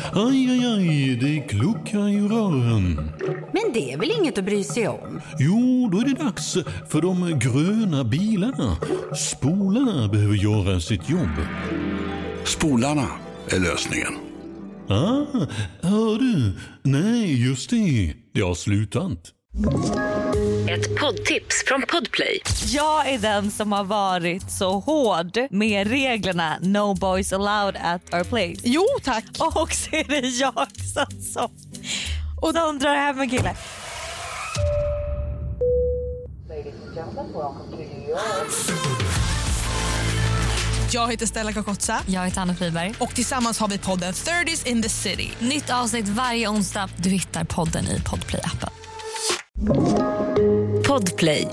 Aj, aj, aj, det kluckar i rören. Men det är väl inget att bry sig om? Jo, då är det dags för de gröna bilarna. Spolarna behöver göra sitt jobb. Spolarna är lösningen. Hör du? Nej, just det. Det har slutat. Ett poddtips från Podplay. Jag är den som har varit så hård med reglerna No boys allowed at our place. Jo, tack. Och så är det jag som och de drar hem en kille. Jag heter Stella Kakotsa. Jag heter Anna Friberg. Och tillsammans har vi podden 30s in the City. Nytt avsnitt varje onsdag. Du hittar podden i Podplay-appen. Podplay.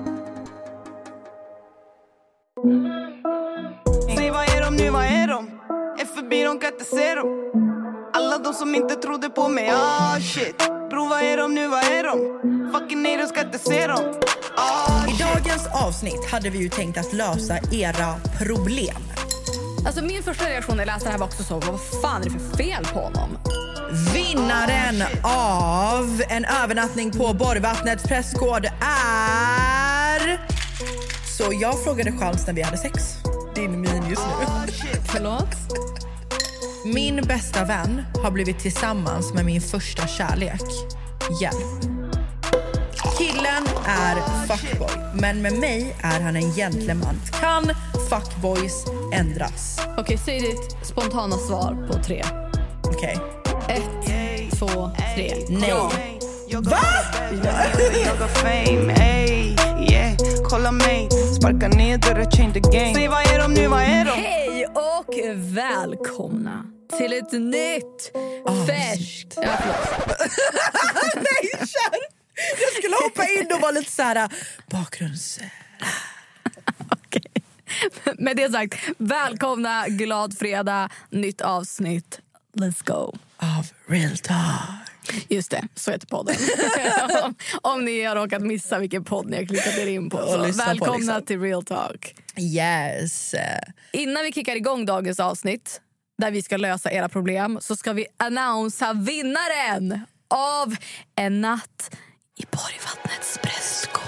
Säg vad är de nu, vad är de? FB, de kan inte se dem. Alla de som inte trodde på mig, shit. Bro, vad är de nu, vad är de? Fucking nej, de ska inte se dem. I dagens avsnitt hade vi ju tänkt att lösa era problem. Alltså min första reaktion när jag läste det här var också så, vad fan är det för fel på honom? Vinnaren av en övernattning på Borgvattnets prästgård är... Så jag frågade Charles när vi hade sex. Din min just nu. Förlåt? Min bästa vän har blivit tillsammans med min första kärlek. Hjälp. Killen är fuckboy, men med mig är han en gentleman. Kan fuckboys ändras? Okej, säg ditt spontana svar på 3. Okej. 1, 2, 3. Nej. Va? Jag har fame, ey, yeah. Kolla mig, sparka ner dörren, change the game. Säg vad är de nu, vad är de? Hej och välkomna till ett nytt färskt... Ja, förlåt. Nej, kär. Jag skulle hoppa in och vara lite så här bakgrunds... Okej. Med det sagt, välkomna, glad fredag, nytt avsnitt. Let's go. Av Real Talk. Just det, så heter podden. Om ni har råkat missa vilken podd ni har klickat er in på. Så välkomna på liksom. Till Real Talk. Yes. Innan vi kickar igång dagens avsnitt, där vi ska lösa era problem, så ska vi annonsera vinnaren av en natt i Borgvattnets prästgård.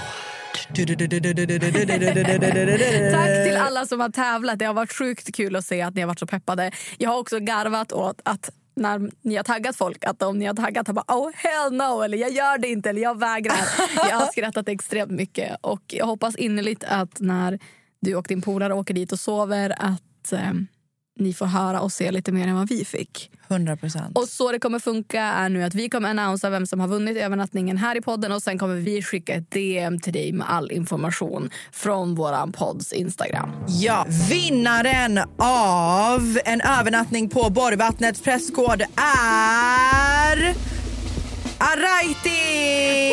Tack till alla som har tävlat. Det har varit sjukt kul att se att ni har varit så peppade. Jag har också garvat åt att när ni har taggat folk, att om ni har taggat har bara, oh hell no, eller jag gör det inte, eller jag vägrar. Jag har skrattat extremt mycket. Och jag hoppas innerligt att när du och din polare åker dit och sover att ni får höra och se lite mer än vad vi fick. 100%. Och så det kommer funka är nu att vi kommer annonsera vem som har vunnit övernattningen här i podden, och sen kommer vi skicka ett DM till dig med all information från våran podds Instagram. Ja, vinnaren av en övernattning på Borgvattnets prästgård är Araiti!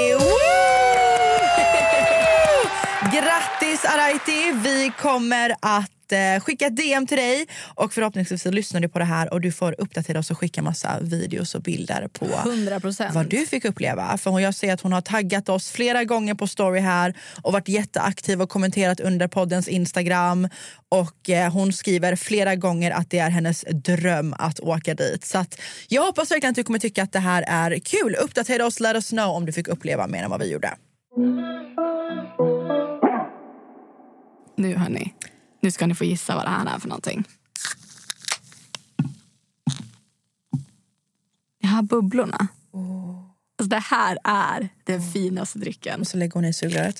Grattis Araiti! Vi kommer att skicka ett DM till dig och förhoppningsvis lyssnar du på det här och du får uppdatera oss och skicka massa videos och bilder på 100%. vad du fick uppleva. För jag ser att hon har taggat oss flera gånger på story här och varit jätteaktiv och kommenterat under poddens Instagram, och hon skriver flera gånger att det är hennes dröm att åka dit. Så att jag hoppas verkligen att du kommer tycka att det här är kul. Uppdatera oss, let us know om du fick uppleva mer än vad vi gjorde. Nu hörni, nu ska ni få gissa vad det här är för någonting. Jag har bubblorna. Alltså det här är den finaste drycken. Och så lägger hon i sugröret.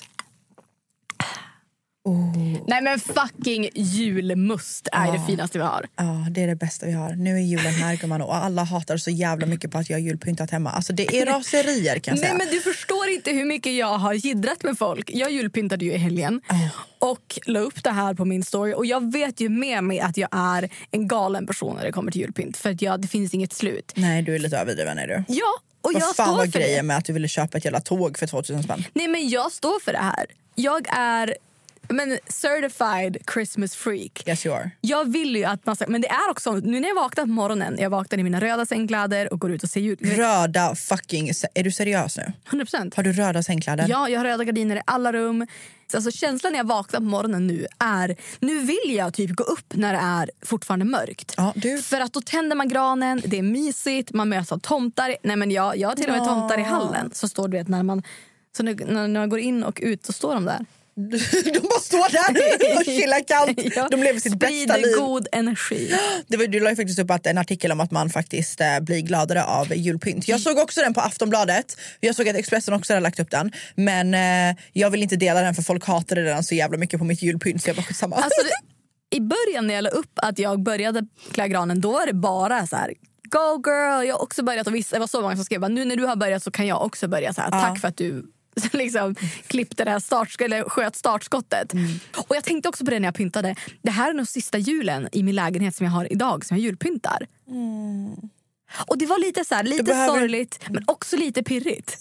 Nej men fucking julmust är det finaste vi har. Ja, det är det bästa vi har. Nu är julen här, gumman, och alla hatar så jävla mycket på att jag har julpyntat hemma. Alltså det är raserier, kan jag säga. Nej men du förstår inte hur mycket jag har jiddrat med folk. Jag julpyntade ju i helgen och la upp det här på min story. Och jag vet ju med mig att jag är en galen person när det kommer till julpynt. För att det finns inget slut. Nej, du är lite överdriven, är du? Ja, och jag vad fan står var för grejen det. med att du ville köpa ett jävla tåg för 2000 spänn? Nej men jag står för det här. Jag är Men certified Christmas freak. Yes you are. Jag vill ju att man ska, men det är också nu när jag vaknar på morgonen, jag vaknar i mina röda sängkläder och går ut och ser ut. Röda fucking, är du seriös nu? 100%. Har du röda sängkläder? Ja, jag har röda gardiner i alla rum. Alltså känslan när jag vaknar på morgonen nu är, nu vill jag typ gå upp när det är fortfarande mörkt. Ja, du. För att då tänder man granen, det är mysigt, man möts av tomtar. Nej men jag har till och med tomtar i hallen. Så står det när man, så när man går in och ut så står de där. De bara står där och chillar kallt. Ja, de lever sitt bästa liv. god energi. Du la ju faktiskt upp en artikel om att man faktiskt blir gladare av julpynt. Jag såg också den på Aftonbladet. Jag såg att Expressen också hade lagt upp den. Men jag vill inte dela den för folk hatade den så jävla mycket på mitt julpynt. Så jag bara samma. Alltså, i början när jag la upp att jag började klä granen, då var det bara så här: go girl, jag har också börjat. Och det var så många som skrev, nu när du har börjat så kan jag också börja så här. Tack för att du liksom klippte det här eller sköt startskottet. Och jag tänkte också på det när jag pyntade. Det här är nog sista julen i min lägenhet som jag har idag, som jag julpyntar. Och det var lite så här, lite sorgligt men också lite pirrigt.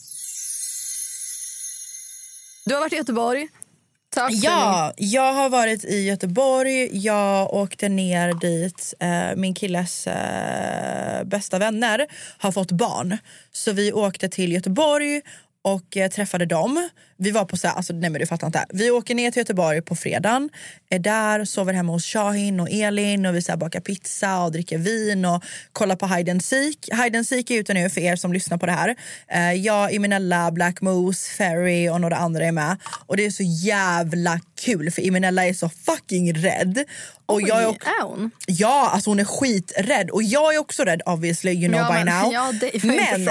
Du har varit i Göteborg. Ja, jag har varit i Göteborg. Jag åkte ner dit. Min killes bästa vänner har fått barn. Så vi åkte till Göteborg och träffade dem. Vi var på så här, alltså nej men du fattar inte. Vi åker ner till Göteborg på fredagen. Är där, sover hemma hos Shahin och Elin. Och vi så här bakar pizza och dricker vin och kollar på Hide and Seek. Hide and Seek är ute nu för er som lyssnar på det här. Jag, Imenella, Black Moose, Ferry och några andra är med. Och det är så jävla kul för Imenella är så fucking rädd. Och jag är hon? Ja, alltså hon är skiträdd. Och jag är också rädd, obviously, you know by now. Ja, men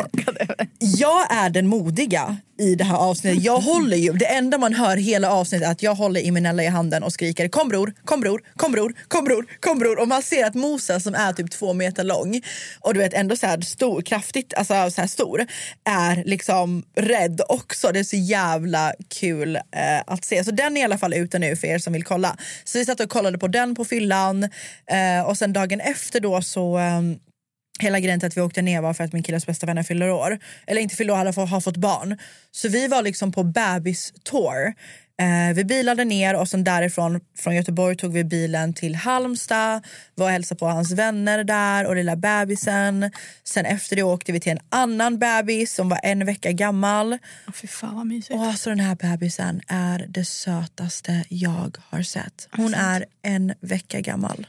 jag är den modiga i det här avsnittet. Jag håller ju, det enda man hör hela avsnittet är att jag håller Imenella i handen och skriker kom bror, kom bror, kom bror, kom bror, kom bror. Och man ser att Mosa som är typ 2 meter lång och du vet ändå så här stor, kraftigt, alltså så här stor, är liksom rädd också. Det är så jävla kul att se. Så den är i alla fall ute nu för er som vill kolla. Så vi satt och kollade på den på fyllan och sen dagen efter då så hela grejen till att vi åkte ner var för att min killes bästa vänner fyller år. Eller inte fyller år, har fått barn. Så vi var liksom på bebis-tour. Vi bilade ner och sen därifrån från Göteborg tog vi bilen till Halmstad. Var och hälsade på hans vänner där och lilla bebisen. Sen efter det åkte vi till en annan bebis som var 1 vecka gammal. Fy fan vad mysigt. Och alltså den här bebisen är det sötaste jag har sett. Hon är 1 vecka gammal.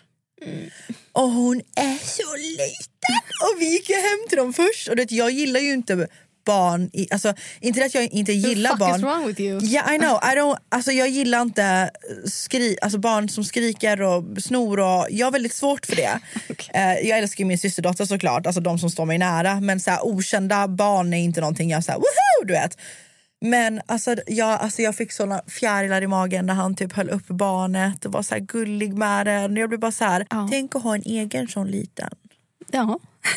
Och hon är så liten. Och vi gick ju hem till dem först. Och det, jag gillar ju inte barn alltså inte att jag inte gillar barn. What the fuck is wrong with you? Yeah, I know. Alltså jag gillar inte alltså barn som skriker och snor och jag har väldigt svårt för det. Okay. Jag älskar ju min systerdotter såklart, alltså de som står mig nära, men så här, okända barn är inte någonting jag så här, woohoo, du vet. Men alltså jag fick såna fjärilar i magen när han typ höll upp barnet och var så här gullig med den. Jag blev bara så här, tänk att ha en egen sån liten. Ja.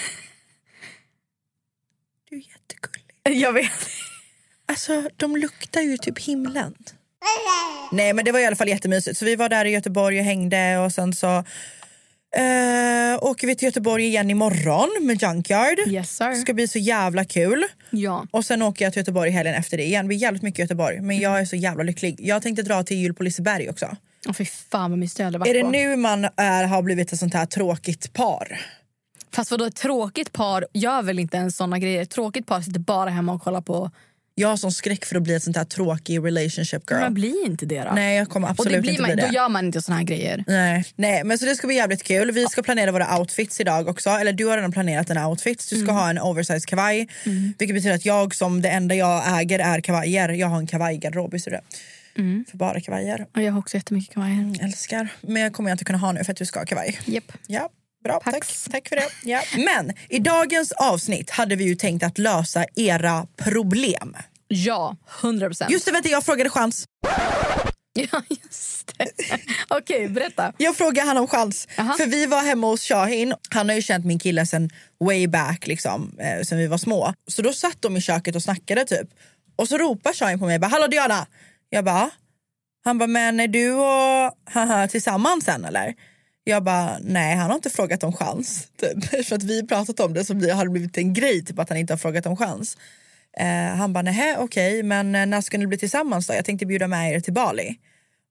Du är jättegullig. Jag vet. Alltså de luktar ju typ himlen. Nej men det var i alla fall jättemysigt. Så vi var där i Göteborg och hängde och sen så åker vi till Göteborg igen imorgon med Junkyard. Yes sir. Det ska bli så jävla kul. Ja. Och sen åker jag till Göteborg helgen efter det igen. Det blir jävligt mycket Göteborg. Men jag är så jävla lycklig. Jag tänkte dra till jul på Liseberg också. Fy fan vad mysigt jag hade varit. Är det på. nu man har blivit ett sånt här tråkigt par? Fast vadå, ett tråkigt par gör väl inte en såna grejer. Ett tråkigt par sitter bara hemma och kollar på. Jag har sån skräck för att bli ett sånt här tråkig relationship girl. Men blir inte det då? Nej, jag kommer absolut inte bli det. Då gör man inte såna här grejer. Nej, men så det ska bli jävligt kul. Vi ska planera våra outfits idag också. Eller du har redan planerat en outfit. Du ska ha en oversized kavaj. Vilket betyder att jag som det enda jag äger är kavajer. Jag har en kavajgarderob, visst är det? För bara kavajer. Och jag har också jättemycket kavajer. Älskar. Men jag kommer inte kunna ha nu för att du ska ha kavaj. Japp. Ja. Bra, tack för det. Ja. Men i dagens avsnitt hade vi ju tänkt att lösa era problem. Ja, 100%. Just det, vet du, jag frågade Chans. Ja, just det. Okej, berätta. Jag frågade han om Chans. För vi var hemma hos Shahin. Han har ju känt min kille sen way back liksom, sen vi var små. Så då satt de i köket och snackade typ. Och så ropar Shahin på mig, bara, hallå Diana. Jag bara, han bara, men är du och han tillsammans sen eller? Jag bara, nej han har inte frågat om Chans typ. För att vi pratat om det så har det blivit en grej typ att han inte har frågat om Chans. Han bara, nej okej, men när ska ni bli tillsammans då? Jag tänkte bjuda med er till Bali.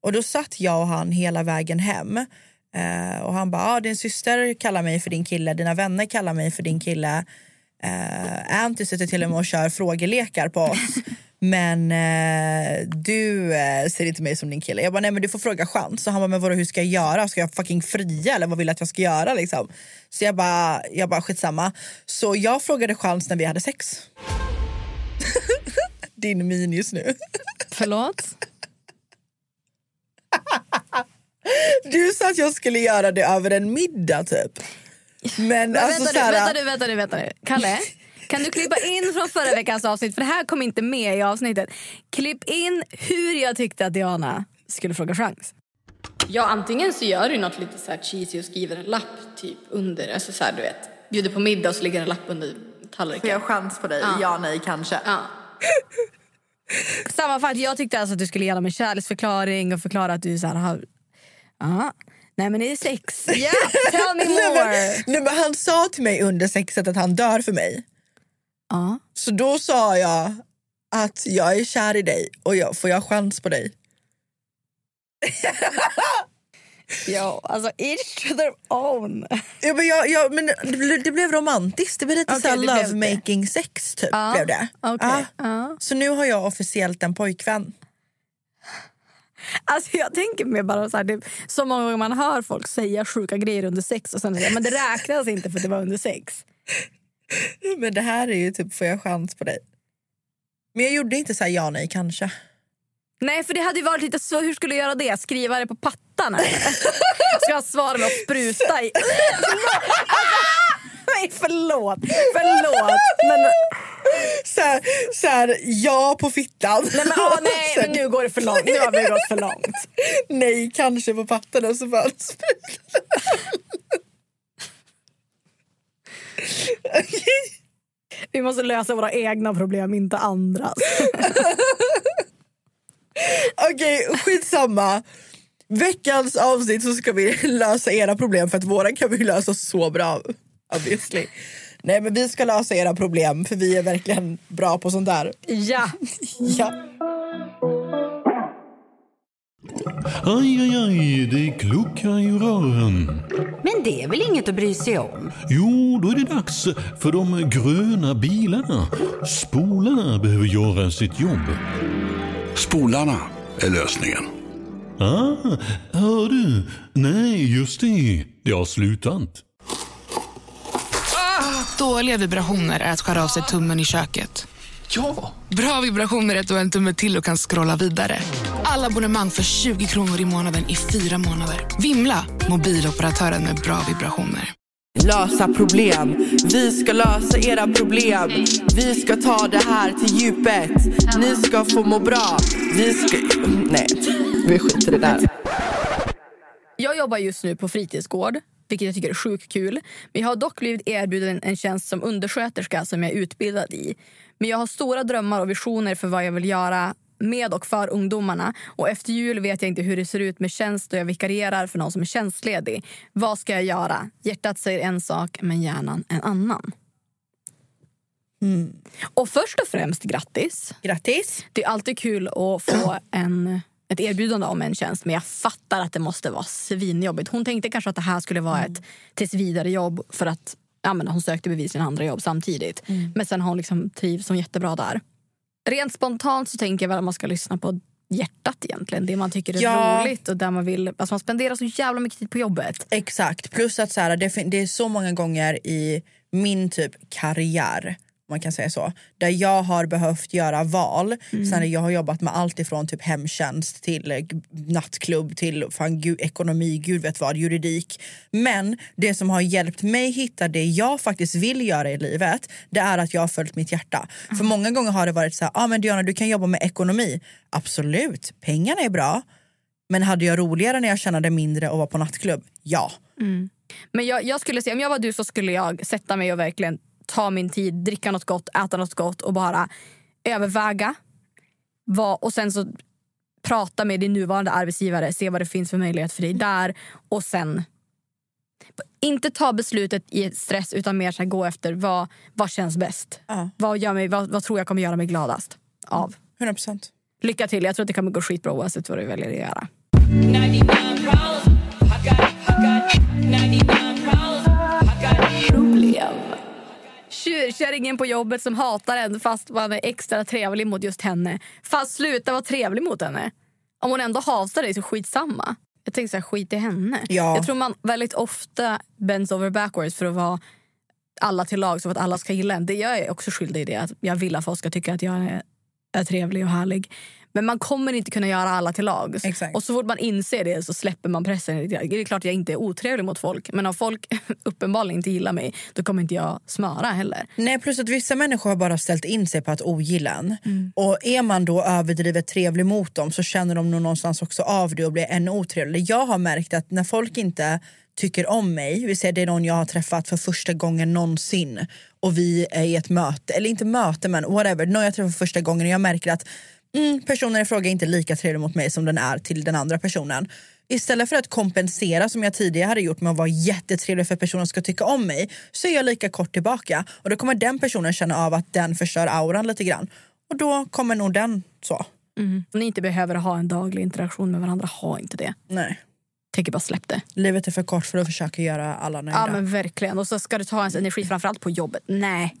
Och då satt jag och han hela vägen hem. Och han bara, din syster kallar mig för din kille, dina vänner kallar mig för din kille. Anty sitter till och med och kör frågelekar på oss. Men du ser inte mig som din kille. Jag bara, nej men du får fråga chans. Så han bara, men vadå, hur ska jag göra? Ska jag fucking fria eller vad vill att jag ska göra liksom? Så jag bara skitsamma. Så jag frågade chans när vi hade sex. Din min just nu. Förlåt? Du sa att jag skulle göra det över en middag typ. Men alltså, vänta nu. Kalle, kan du klippa in från förra veckans avsnitt? För det här kom inte med i avsnittet. Klipp in hur jag tyckte att Diana skulle fråga chans. Ja, antingen så gör du något lite så här cheesy och skriver en lapp typ under. Alltså så här, du vet. Bjuder på middag och så ligger en lapp under tallriken. Får jag chans på dig? Ja, nej, kanske. Ja. Sammanfattning, jag tyckte alltså att du skulle ge dem en kärleksförklaring och förklara att du så här har... Nej men det är sex. Yeah, tell me more. Nej, men han sa till mig under sexet att han dör för mig. Så då sa jag att jag är kär i dig och får jag chans på dig? Ja, alltså each to their own. Ja, men det blev romantiskt. Det blev lite så här love-making sex typ blev det. Okay. Så nu har jag officiellt en pojkvän. Alltså jag tänker mig bara så här, så många gånger man hör folk säga sjuka grejer under sex och sen säger men det räknas inte för det var under sex. Men det här är ju typ, får jag chans på dig? Men jag gjorde inte så här ja nej kanske. Nej, för det hade ju varit lite så, hur skulle jag göra det? Skriva det på pattarna? Ska jag svara med att spruta i? Nej, förlåt. Men... Så här, ja på fittan. Nej, men nu går det för långt. Nu har vi gått för långt. Nej, kanske på pattarna så bara spruta. Vi måste lösa våra egna problem, inte andras. Okej, skitsamma. Veckans avsnitt så ska vi lösa era problem, för att våra kan vi lösa så bra, obviously. Nej, men vi ska lösa era problem, för vi är verkligen bra på sånt där. Ja. Aj, det kluckar i rören. Men det är väl inget att bry sig om? Jo, då är det dags för de gröna bilarna. Spolarna behöver göra sitt jobb. Spolarna är lösningen. Hör du? Nej, just det. Det har slutat. Dåliga vibrationer är att skära av sig tummen i köket. Ja! Bra vibrationer är att du har en tumme till och kan scrolla vidare. Alla abonnemang för 20 kronor i månaden i 4 månader. Vimla, mobiloperatören med bra vibrationer. Lösa problem. Vi ska lösa era problem. Vi ska ta det här till djupet. Ni ska få må bra. Nej, vi skiter i det där. Jag jobbar just nu på fritidsgård, vilket jag tycker är sjukt kul. Men jag har dock blivit erbjuden en tjänst som undersköterska som jag är utbildad i. Men jag har stora drömmar och visioner för vad jag vill göra med och för ungdomarna. Och efter jul vet jag inte hur det ser ut med tjänst och jag vikarierar för någon som är tjänstledig. Vad ska jag göra? Hjärtat säger en sak, men hjärnan en annan. Och först och främst, grattis. Grattis. Det är alltid kul att få ett erbjudande om en tjänst, men jag fattar att det måste vara svinjobbigt. Hon tänkte kanske att det här skulle vara ett tills vidare jobb för att hon sökte bevisligen andra jobb samtidigt. Men sen har hon liksom trivs som jättebra där. Rent spontant så tänker jag väl att man ska lyssna på hjärtat egentligen. Det man tycker är roligt och där man vill... Alltså man spenderar så jävla mycket tid på jobbet. Exakt. Plus att så här, det är så många gånger i min typ karriär, man kan säga så, där jag har behövt göra val. Sen jag har jobbat med allt ifrån typ hemtjänst till nattklubb till ekonomi, gud vet vad, juridik. Men det som har hjälpt mig hitta det jag faktiskt vill göra i livet, det är att jag har följt mitt hjärta. För många gånger har det varit så här, men Diana, du kan jobba med ekonomi. Absolut, pengarna är bra. Men hade jag roligare när jag tjänade mindre och var på nattklubb? Ja. Men jag skulle säga, om jag var du så skulle jag sätta mig och verkligen ta min tid, dricka något gott, äta något gott och bara överväga och sen så prata med din nuvarande arbetsgivare, se vad det finns för möjlighet för dig där och sen inte ta beslutet i ett stress utan mer så här, gå efter vad känns bäst. Vad tror jag kommer göra mig gladast av. 100%. Lycka till, jag tror att det kommer gå skitbra oavsett vad du väljer att göra. Kärringen på jobbet som hatar en fast man är extra trevlig mot just henne. Fast sluta vara trevlig mot henne. Om hon ändå hatar dig så skitsamma. Jag tänker så här, skit i henne. Ja. Jag tror man väldigt ofta bends over backwards för att vara alla till lag så att alla ska gilla en. Det jag är också skyldig i det. Att jag vill att folk ska tycka att jag är trevlig och härlig. Men man kommer inte kunna göra alla till lag. Exakt. Och så fort man inser det så släpper man pressen. Det är klart jag inte är otrevlig mot folk. Men om folk uppenbarligen inte gillar mig, då kommer inte jag smöra heller. Nej, plus att vissa människor har bara ställt in sig på att ogilla en. Och är man då överdrivet trevlig mot dem så känner de nog någonstans också av det och blir ännu otrevlig. Jag har märkt att när folk inte tycker om mig, vi säger det är någon jag har träffat för första gången någonsin och vi är i ett möte, eller inte möte men whatever, någon jag träffar för första gången och jag märker att personen i fråga är inte lika trevlig mot mig som den är till den andra personen. Istället för att kompensera som jag tidigare hade gjort med att vara jättetrevlig för att personen ska tycka om mig, så är jag lika kort tillbaka. Och då kommer den personen känna av att den förstör auran lite grann. Och då kommer nog den så. Ni inte behöver ha en daglig interaktion med varandra, ha inte det. Nej. Tänker bara släpp det. Livet är för kort för att försöka göra alla nöjda. Ja men verkligen. Och så ska du ta ens energi framförallt på jobbet. Nej.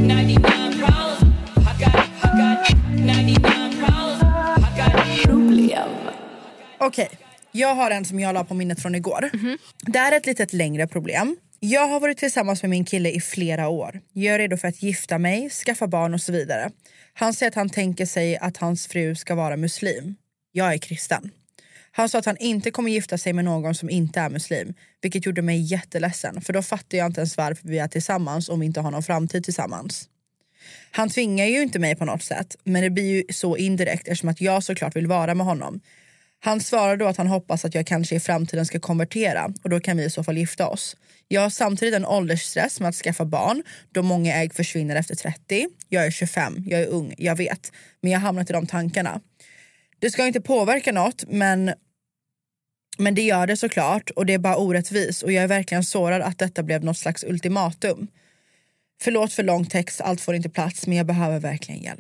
Okej, jag har en som jag la på minnet från igår. Det är ett litet längre problem. Jag har varit tillsammans med min kille i flera år. Jag är redo för att gifta mig, skaffa barn och så vidare. Han säger att han tänker sig att hans fru ska vara muslim. Jag är kristen. Han sa att han inte kommer gifta sig med någon som inte är muslim. Vilket gjorde mig jätteledsen. För då fattar jag inte ens varför vi är tillsammans om vi inte har någon framtid tillsammans. Han tvingar ju inte mig på något sätt. Men det blir ju så indirekt eftersom att jag såklart vill vara med honom. Han svarar då att han hoppas att jag kanske i framtiden ska konvertera. Och då kan vi i så fall gifta oss. Jag har samtidigt en åldersstress med att skaffa barn. Då många ägg försvinner efter 30. Jag är 25, jag är ung, jag vet. Men jag har hamnat i de tankarna. Det ska inte påverka något, men det gör det såklart. Och det är bara orättvis. Och jag är verkligen sårad att detta blev något slags ultimatum. Förlåt för lång text, allt får inte plats. Men jag behöver verkligen hjälp.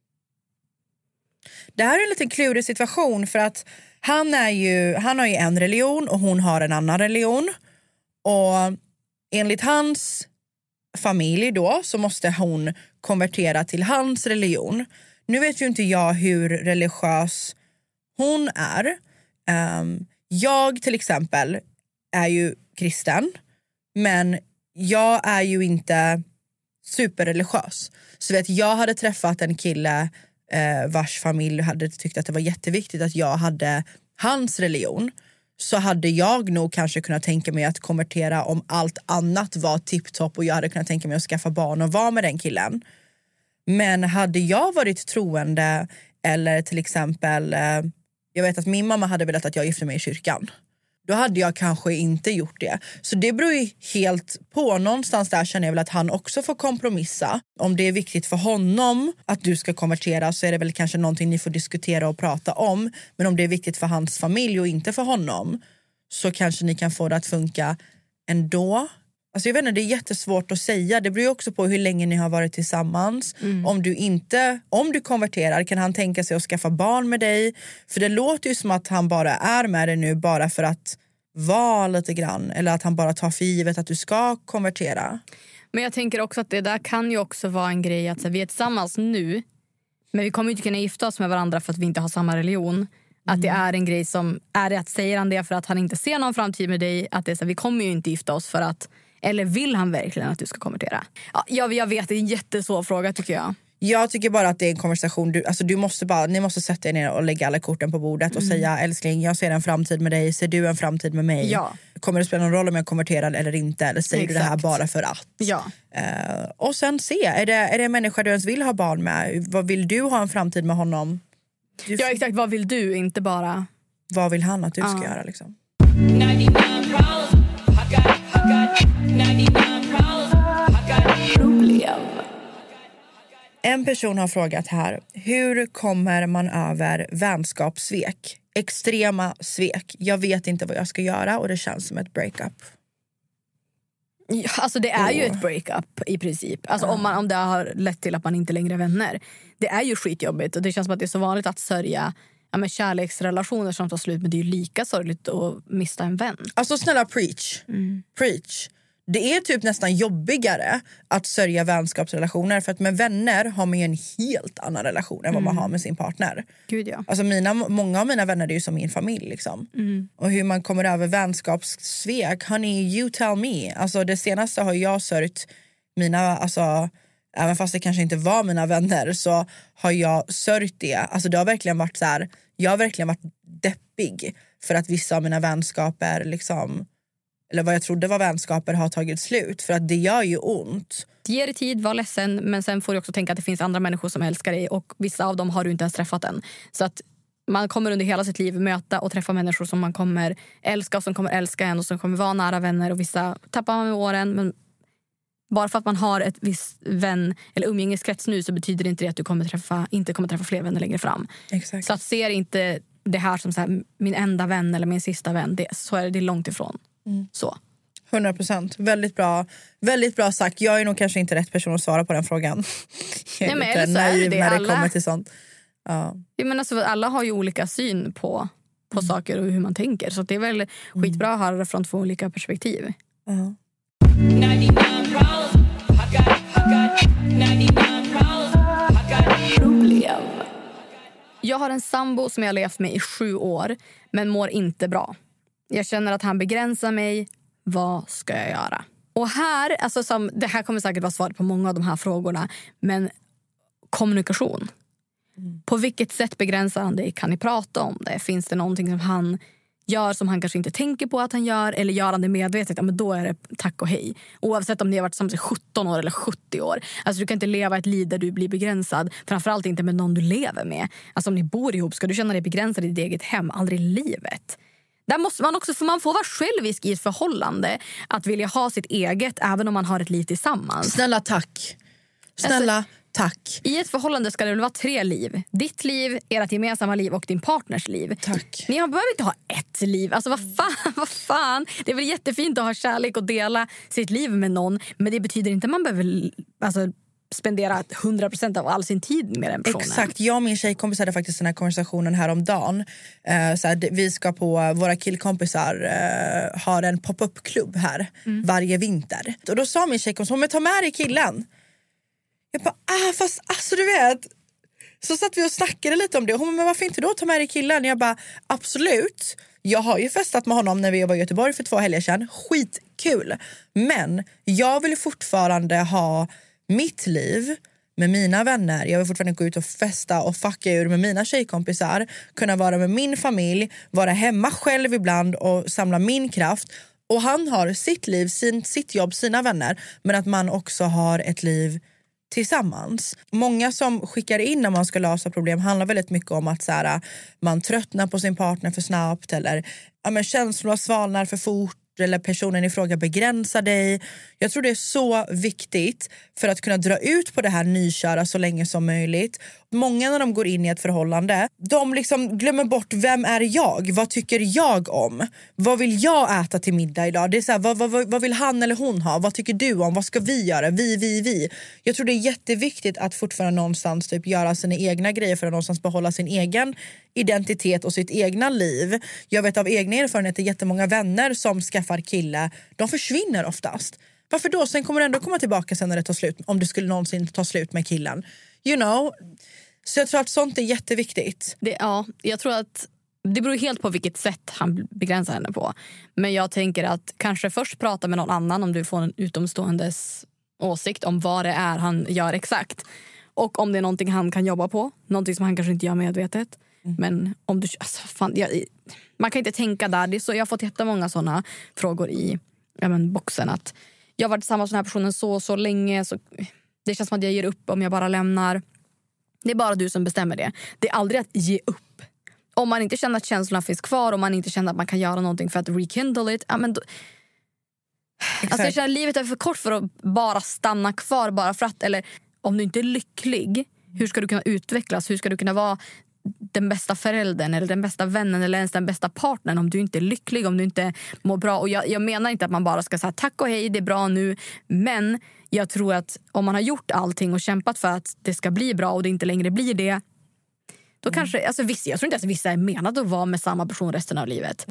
Det här är en lite klurig situation. För att han har ju en religion och hon har en annan religion. Och enligt hans familj då så måste hon konvertera till hans religion. Nu vet ju inte jag hur religiös hon är. Jag till exempel är ju kristen. Men jag är ju inte superreligiös. Så vet jag hade träffat en kille vars familj hade tyckt att det var jätteviktigt att jag hade hans religion. Så hade jag nog kanske kunnat tänka mig att konvertera om allt annat var tipptopp. Och jag hade kunnat tänka mig att skaffa barn och vara med den killen. Men hade jag varit troende eller till exempel... jag vet att min mamma hade velat att jag gifte mig i kyrkan. Då hade jag kanske inte gjort det. Så det beror ju helt på. Någonstans där känner jag väl att han också får kompromissa. Om det är viktigt för honom att du ska konvertera så är det väl kanske någonting ni får diskutera och prata om. Men om det är viktigt för hans familj och inte för honom så kanske ni kan få det att funka ändå. Alltså jag vet inte, det är jättesvårt att säga. Det beror ju också på hur länge ni har varit tillsammans. Om du konverterar kan han tänka sig att skaffa barn med dig. För det låter ju som att han bara är med dig nu bara för att vara lite grann. Eller att han bara tar för givet att du ska konvertera. Men jag tänker också att det där kan ju också vara en grej att så, vi är tillsammans nu. Men vi kommer inte kunna gifta oss med varandra för att vi inte har samma religion. Att det är en grej som är rätt. Säger han det för att han inte ser någon framtid med dig. Att det är så, vi kommer ju inte gifta oss för att... Eller vill han verkligen att du ska konvertera? Ja, jag vet, det är en jättesvår fråga tycker jag. Jag tycker bara att det är en konversation. Ni måste sätta er ner och lägga alla korten på bordet och säga, älskling, jag ser en framtid med dig. Ser du en framtid med mig? Ja. Kommer det spela någon roll om jag konverterar eller inte? Eller säger du det här bara för att? Ja. Och sen se, är det en människa du ens vill ha barn med? Vad vill du ha en framtid med honom? Ja, exakt. Vad vill du? Inte bara... Vad vill han att du ska göra liksom? En person har frågat här: hur kommer man över vänskapssvek? Extrema svek. Jag vet inte vad jag ska göra och det känns som ett breakup. Ja, alltså det är ju ett breakup i princip. Alltså om det har lett till att man inte längre är vänner. Det är ju skitjobbigt och det känns som att det är så vanligt att sörja kärleksrelationer som tar slut, men det är ju lika sorgligt att mista en vän. Alltså snälla, preach. Det är typ nästan jobbigare att sörja vänskapsrelationer, för att med vänner har man ju en helt annan relation än vad man har med sin partner. Gud, ja. Alltså många av mina vänner är ju som min familj liksom. Och hur man kommer över vänskapssvek, honey, you tell me. Alltså det senaste har jag sörjt mina, alltså även fast det kanske inte var mina vänner, så har jag sörjt det. Alltså det har verkligen varit så här, jag har verkligen varit deppig för att vissa av mina vänskaper liksom, eller vad jag trodde var vänskaper, har tagit slut. För att det gör ju ont. Ge dig tid, var ledsen, men sen får du också tänka att det finns andra människor som älskar dig, och vissa av dem har du inte ens träffat än. Så att man kommer under hela sitt liv möta och träffa människor som man kommer älska och som kommer älska en och som kommer vara nära vänner, och vissa tappar man med åren. Men bara för att man har ett visst vän eller umgängeskrets nu, så betyder det inte det att du inte kommer träffa fler vänner längre fram. Exakt. Så att ser inte det här som så här, min enda vän eller min sista vän, så är det långt ifrån. Så. 100%. Väldigt bra sagt. Jag är nog kanske inte rätt person att svara på den frågan. Jag är lite naiv när det kommer till sånt. Ja. Men alltså, alla har ju olika syn på saker och hur man tänker. Så det är väl skitbra att höra det från två olika perspektiv. Jag har en sambo som jag har levt med i 7 år, men mår inte bra. Jag känner att han begränsar mig. Vad ska jag göra? Och här, alltså det här kommer säkert vara svaret på många av de här frågorna. Men kommunikation. På vilket sätt begränsar han dig? Kan ni prata om det? Finns det någonting som han gör som han kanske inte tänker på att han gör? Eller gör han det medvetet? Ja, men då är det tack och hej. Oavsett om ni har varit tillsammans i 17 år eller 70 år. Alltså du kan inte leva ett liv där du blir begränsad. Framförallt inte med någon du lever med. Alltså om ni bor ihop, ska du känna dig begränsad i ditt eget hem? Aldrig i livet. Där måste man också, för man får vara självisk i ett förhållande, att vilja ha sitt eget även om man har ett liv tillsammans. Snälla tack. Tack. I ett förhållande ska det väl vara 3 liv. Ditt liv, ert gemensamma liv och din partners liv. Tack. Ni behöver inte ha ett liv. Alltså vad fan. Det är väl jättefint att ha kärlek och dela sitt liv med någon. Men det betyder inte att man behöver spendera 100% av all sin tid med den personen. Exakt, jag och min tjejkompis hade faktiskt den här konversationen här om dagen. Vi ska på, våra killkompisar har en pop-up-klubb här varje vinter. Och då sa min tjejkompis, men ta med dig killen. Jag bara, fast alltså du vet. Så satt vi och snackade lite om det. Hon bara, men varför inte då ta med dig killen? Jag bara, absolut. Jag har ju festat med honom när vi var i Göteborg för 2 helger sedan. Skitkul. Men jag vill fortfarande ha mitt liv med mina vänner. Jag vill fortfarande gå ut och festa och fucka ur med mina tjejkompisar. Kunna vara med min familj. Vara hemma själv ibland och samla min kraft. Och han har sitt liv, sitt jobb, sina vänner. Men att man också har ett liv tillsammans. Många som skickar in när man ska lösa problem handlar väldigt mycket om att man tröttnar på sin partner för snabbt. Eller känslorna svalnar för fort. Eller personen i fråga begränsar dig. Jag tror det är så viktigt för att kunna dra ut på det här nyköra så länge som möjligt. Många när de går in i ett förhållande, de liksom glömmer bort, vem är jag? Vad tycker jag om? Vad vill jag äta till middag idag? Det är så här, vad vill han eller hon ha? Vad tycker du om? Vad ska vi göra? Vi. Jag tror det är jätteviktigt att fortfarande någonstans typ göra sina egna grejer för att någonstans behålla sin egen identitet och sitt egna liv. Jag vet av egna erfarenheter jättemånga vänner som skaffar kille, de försvinner oftast. Varför då? Sen kommer det ändå komma tillbaka sen när det tar slut, om det skulle någonsin ta slut med killen. You know. Så jag tror att sånt är jätteviktigt. Jag tror att det beror helt på vilket sätt han begränsar henne på. Men jag tänker att kanske först prata med någon annan om du får en utomståendes åsikt om vad det är han gör exakt. Och om det är någonting han kan jobba på. Någonting som han kanske inte gör medvetet. Men om du... man kan inte tänka där. Det är så, jag har fått jättemånga sådana frågor i boxen. Att jag har varit tillsammans med den här personen så länge. Så det känns som att jag ger upp om jag bara lämnar. Det är bara du som bestämmer det. Det är aldrig att ge upp. Om man inte känner att känslorna finns kvar. Om man inte känner att man kan göra någonting för att rekindle it. Då... Alltså jag känner att livet är för kort för att bara stanna kvar. Bara för att, eller om du inte är lycklig. Hur ska du kunna utvecklas? Hur ska du kunna vara den bästa föräldern eller den bästa vännen eller ens den bästa partnern om du inte är lycklig, om du inte mår bra. Och jag menar inte att man bara ska säga tack och hej, det är bra nu. Men jag tror att om man har gjort allting och kämpat för att det ska bli bra och det inte längre blir det, Då kanske, alltså jag tror inte att vissa är menat att vara med samma person resten av livet.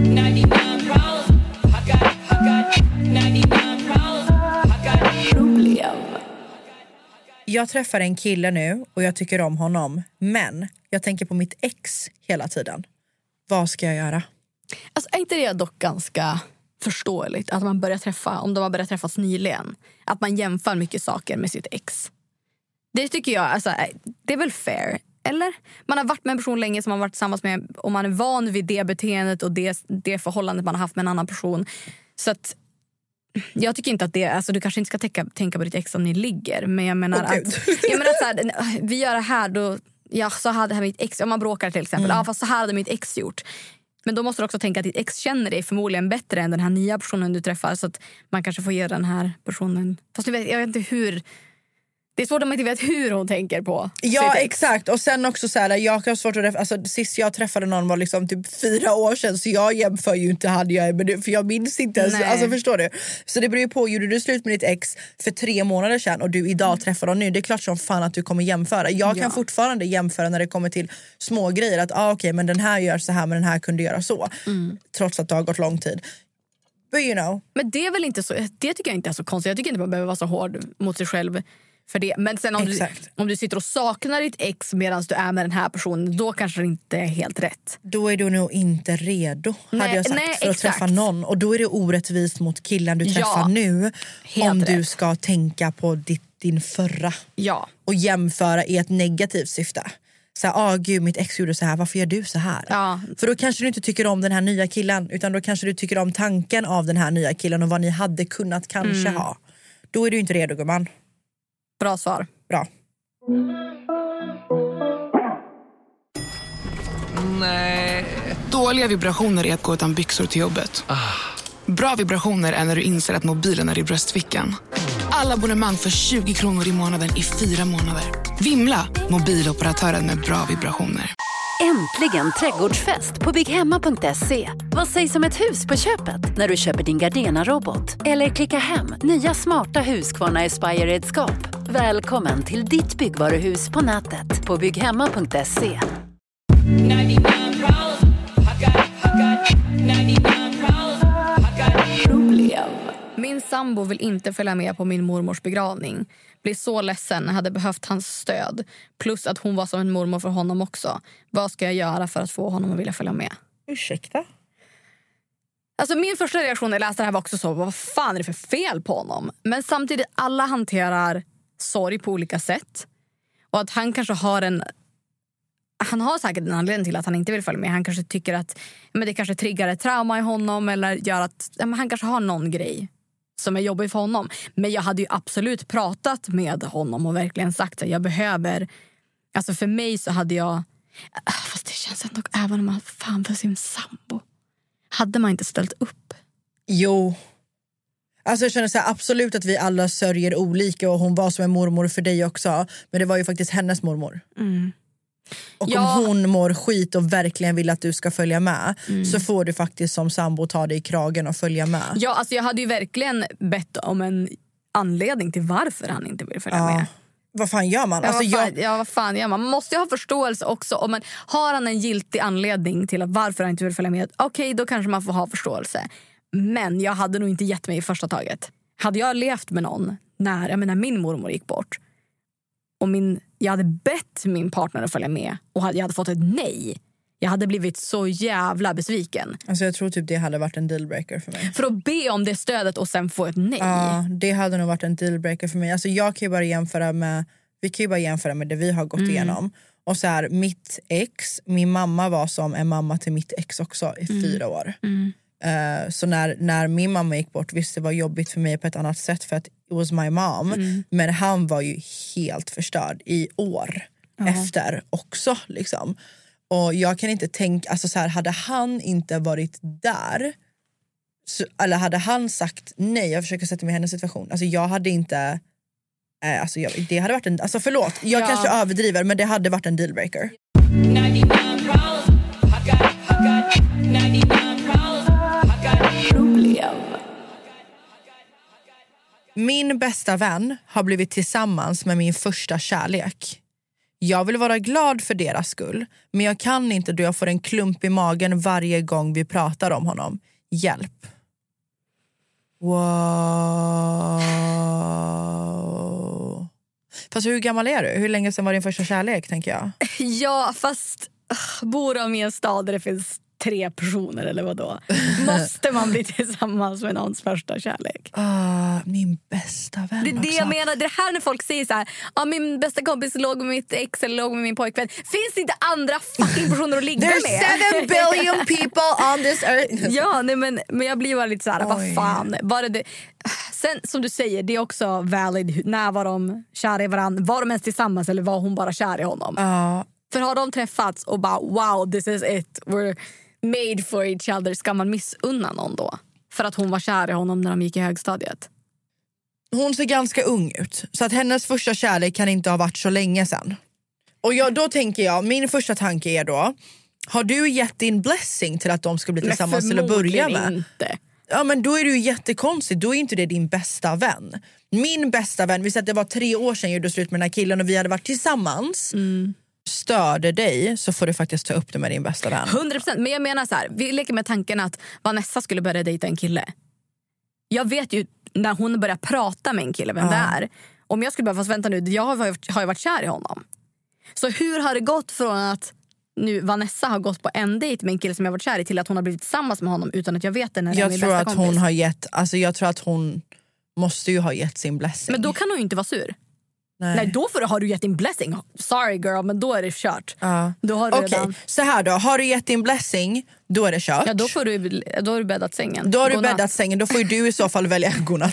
Jag träffar en kille nu och jag tycker om honom. Men jag tänker på mitt ex hela tiden. Vad ska jag göra? Alltså, är inte det dock ganska förståeligt att man börjar träffa, om de har börjat träffas nyligen, att man jämför mycket saker med sitt ex? Det tycker jag, alltså, det är väl fair, eller? Man har varit med en person länge som man har varit tillsammans med och man är van vid det beteendet och det förhållandet man har haft med en annan person. Så att jag tycker inte att det, alltså du kanske inte ska tänka på ditt ex om ni ligger, men jag menar att så här, vi gör det här då, ja, så hade mitt ex, om man bråkar till exempel, ja, fast så här hade mitt ex gjort. Men då måste du också tänka att ditt ex känner dig förmodligen bättre än den här nya personen du träffar, så att man kanske får ge den här personen, fast jag vet inte hur. Det är svårt om man inte vet hur hon tänker på. Ja, exakt. Och sen också så här, jag har svårt att alltså, sist jag träffade någon var liksom typ 4 år sedan, så jag jämför ju inte hade jag, men för jag minns inte ens, alltså förstår du? Så det beror ju på, gjorde du slut med ditt ex för 3 månader sedan och du idag träffar dem nu, det är klart som fan att du kommer jämföra. Jag kan fortfarande jämföra när det kommer till små grejer, att okej, men den här gör så här, men den här kunde göra så. Trots att det har gått lång tid. But you know. Men det är väl inte så, det tycker jag inte är så konstigt. Jag tycker inte man behöver vara så hård mot sig själv för det. Men sen om du sitter och saknar ditt ex medan du är med den här personen, då kanske det inte är helt rätt. Då är du nog inte redo, hade jag sagt, för att träffa någon. Och då är det orättvist mot killen du träffar nu. Om du ska tänka på din förra. Ja. Och jämföra i ett negativt syfte. Så gud, mitt ex gjorde så här, varför gör du så här? Ja. För då kanske du inte tycker om den här nya killen, utan då kanske du tycker om tanken av den här nya killen och vad ni hade kunnat kanske ha. Då är du inte redo, gumman. Bra svar. Bra. Nej. Dåliga vibrationer är att gå utan byxor till jobbet. Bra vibrationer är när du inser att mobilen är i bröstfickan. Alla abonnemang för 20 kronor i månaden i 4 månader. Vimla, mobiloperatören med bra vibrationer. Äntligen trädgårdsfest på bygghemma.se. Vad sägs om ett hus på köpet när du köper din Gardena-robot? Eller klicka hem nya smarta Husqvarna Aspire-redskap. Välkommen till ditt byggvaruhus på nätet på bygghemma.se. Min sambo vill inte följa med på min mormors begravning. Blir så ledsen, hade behövt hans stöd. Plus att hon var som en mormor för honom också. Vad ska jag göra för att få honom att vilja följa med? Ursäkta? Alltså min första reaktion när jag läste det här var också så, vad fan är det för fel på honom? Men samtidigt, alla hanterar sorg på olika sätt. Och att han kanske han har säkert en anledning till att han inte vill följa med. Han kanske tycker att det kanske triggar ett trauma i honom, eller gör att han kanske har någon grej som är jobbig för honom. Men jag hade ju absolut pratat med honom och verkligen sagt att jag behöver, alltså för mig så hade jag, fast det känns ändå, även om man fan för sin sambo, hade man inte ställt upp? Jo. Alltså jag känner så här, absolut att vi alla sörjer olika, och hon var som en mormor för dig också, men det var ju faktiskt hennes mormor. Och om hon mår skit och verkligen vill att du ska följa med, så får du faktiskt som sambo ta dig i kragen och följa med. Ja, alltså jag hade ju verkligen bett om en anledning till varför han inte vill följa med. Vad fan gör man? Vad fan gör man? Man måste ju ha förståelse också. Men har han en giltig anledning till att varför han inte vill följa med, okej, då kanske man får ha förståelse. Men jag hade nog inte gett mig i första taget. Hade jag levt med någon när min mormor gick bort och jag hade bett min partner att följa med och jag hade fått ett nej, jag hade blivit så jävla besviken. Alltså jag tror typ det hade varit en dealbreaker för mig. För att be om det stödet och sen få ett nej. Ja, det hade nog varit en dealbreaker för mig. Alltså vi kan ju bara jämföra med det vi har gått igenom. Och så här, mitt ex, min mamma var som en mamma till mitt ex också i 4 år. Så när min mamma gick bort, visst det var jobbigt för mig på ett annat sätt, för att it was my mom, men han var ju helt förstörd i år efter också liksom. Och jag kan inte tänka, alltså så här, hade han inte varit där eller hade han sagt nej, jag försöker sätta mig i hennes situation, alltså jag hade inte det hade varit en, alltså förlåt, jag kanske överdriver, men det hade varit en dealbreaker. Min bästa vän har blivit tillsammans med min första kärlek. Jag vill vara glad för deras skull, men jag kan inte då jag får en klump i magen varje gång vi pratar om honom. Hjälp. Wow. Fast hur gammal är du? Hur länge sedan var din första kärlek, tänker jag? Ja, fast bor de i en stad där det finns 3 personer eller vadå? Måste man bli tillsammans med någons första kärlek? Min bästa vän. Det är det jag menar. Det här när folk säger så här: min bästa kompis låg med mitt ex eller låg med min pojkvän. Finns det inte andra fucking personer att ligga med? There's 7 billion people on this earth. Ja, nej, men jag blir bara lite så här, vad fan var det? Sen som du säger, det är också valid. När var de kära i varandra? Var de ens tillsammans eller var hon bara kär i honom? För har de träffats och bara wow, this is it, we're made for each other, ska man missunna någon då? För att hon var kär i honom när de gick i högstadiet. Hon ser ganska ung ut, så att hennes första kärlek kan inte ha varit så länge sedan. Och då tänker jag, min första tanke är då, har du gett din blessing till att de ska bli tillsammans till att börja med? Inte. Ja, men då är det ju jättekonstigt. Då är inte det din bästa vän. Min bästa vän, vi säger att det var 3 år sedan jag gjorde slut med den här killen och vi hade varit tillsammans. Störde dig, så får du faktiskt ta upp det med din bästa vän. 100%, men jag menar så här, vi leker med tanken att Vanessa skulle börja dejta en kille. Jag vet ju när hon börjar prata med en kille vem det är. Om jag skulle bara, fast vänta nu, jag har ju varit kär i honom. Så hur har det gått från att nu Vanessa har gått på en dejt med en kille som jag varit kär i till att hon har blivit tillsammans med honom utan att jag vet det när det är min bästa kompis? Hon har gett, alltså jag tror att hon måste ju ha gett sin blessing. Men då kan hon ju inte vara sur. Nej, då har du gett din blessing. Sorry girl, men då är det kört. Då har du redan... Så här då, har du gett din blessing, då är det kört. Ja, då har du bäddat sängen. Då har du bäddat sängen, då får ju du i så fall välja godnatt.